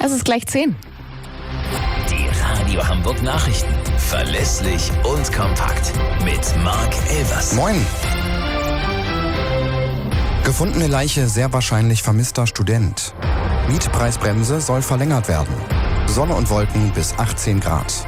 Es ist gleich 10. Die Radio Hamburg Nachrichten. Verlässlich und kompakt. Mit Marc Elvers. Moin. Gefundene Leiche sehr wahrscheinlich vermisster Student. Mietpreisbremse soll verlängert werden. Sonne und Wolken bis 18 Grad.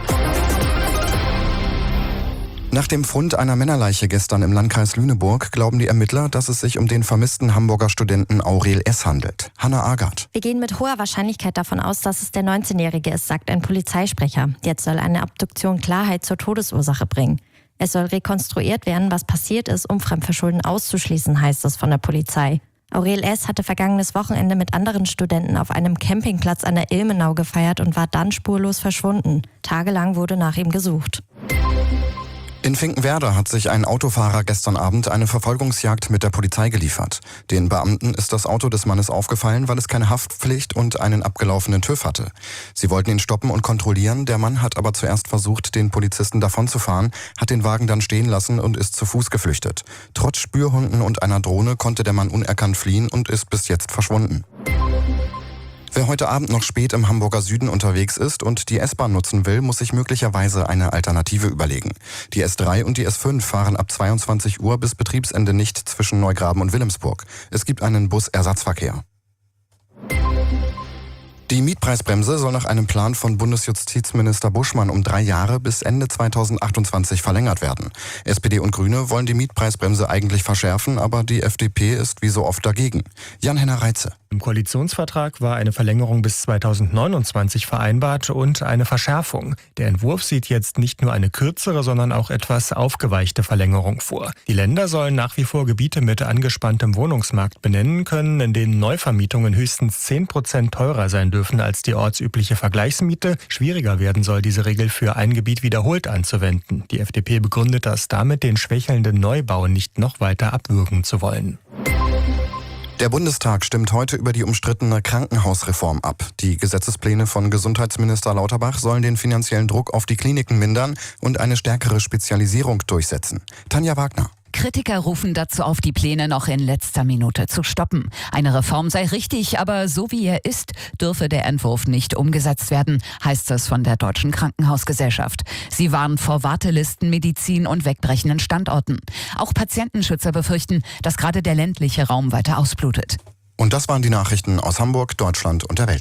Nach dem Fund einer Männerleiche gestern im Landkreis Lüneburg glauben die Ermittler, dass es sich um den vermissten Hamburger Studenten Aurel S. handelt. Hanna Agard. Wir gehen mit hoher Wahrscheinlichkeit davon aus, dass es der 19-Jährige ist, sagt ein Polizeisprecher. Jetzt soll eine Obduktion Klarheit zur Todesursache bringen. Es soll rekonstruiert werden, was passiert ist, um Fremdverschulden auszuschließen, heißt es von der Polizei. Aurel S. hatte vergangenes Wochenende mit anderen Studenten auf einem Campingplatz an der Ilmenau gefeiert und war dann spurlos verschwunden. Tagelang wurde nach ihm gesucht. In Finkenwerder hat sich ein Autofahrer gestern Abend eine Verfolgungsjagd mit der Polizei geliefert. Den Beamten ist das Auto des Mannes aufgefallen, weil es keine Haftpflicht und einen abgelaufenen TÜV hatte. Sie wollten ihn stoppen und kontrollieren, der Mann hat aber zuerst versucht, den Polizisten davonzufahren, hat den Wagen dann stehen lassen und ist zu Fuß geflüchtet. Trotz Spürhunden und einer Drohne konnte der Mann unerkannt fliehen und ist bis jetzt verschwunden. Wer heute Abend noch spät im Hamburger Süden unterwegs ist und die S-Bahn nutzen will, muss sich möglicherweise eine Alternative überlegen. Die S3 und die S5 fahren ab 22 Uhr bis Betriebsende nicht zwischen Neugraben und Wilhelmsburg. Es gibt einen Busersatzverkehr. Die Mietpreisbremse soll nach einem Plan von Bundesjustizminister Buschmann um 3 Jahre bis Ende 2028 verlängert werden. SPD und Grüne wollen die Mietpreisbremse eigentlich verschärfen, aber die FDP ist wie so oft dagegen. Jan-Henner Reitze. Im Koalitionsvertrag war eine Verlängerung bis 2029 vereinbart und eine Verschärfung. Der Entwurf sieht jetzt nicht nur eine kürzere, sondern auch etwas aufgeweichte Verlängerung vor. Die Länder sollen nach wie vor Gebiete mit angespanntem Wohnungsmarkt benennen können, in denen Neuvermietungen höchstens 10% teurer sein dürfen als die ortsübliche Vergleichsmiete. Schwieriger werden soll diese Regel für ein Gebiet wiederholt anzuwenden. Die FDP begründet das damit, den schwächelnden Neubau nicht noch weiter abwürgen zu wollen. Der Bundestag stimmt heute über die umstrittene Krankenhausreform ab. Die Gesetzespläne von Gesundheitsminister Lauterbach sollen den finanziellen Druck auf die Kliniken mindern und eine stärkere Spezialisierung durchsetzen. Tanja Wagner. Kritiker rufen dazu auf, die Pläne noch in letzter Minute zu stoppen. Eine Reform sei richtig, aber so wie er ist, dürfe der Entwurf nicht umgesetzt werden, heißt es von der Deutschen Krankenhausgesellschaft. Sie warnen vor Wartelisten, Medizin und wegbrechenden Standorten. Auch Patientenschützer befürchten, dass gerade der ländliche Raum weiter ausblutet. Und das waren die Nachrichten aus Hamburg, Deutschland und der Welt.